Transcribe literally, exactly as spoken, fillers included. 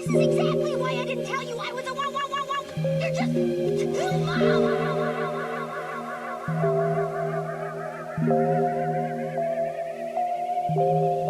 This is exactly why I didn't tell you I was a wow wow wow wow. You're just too loud.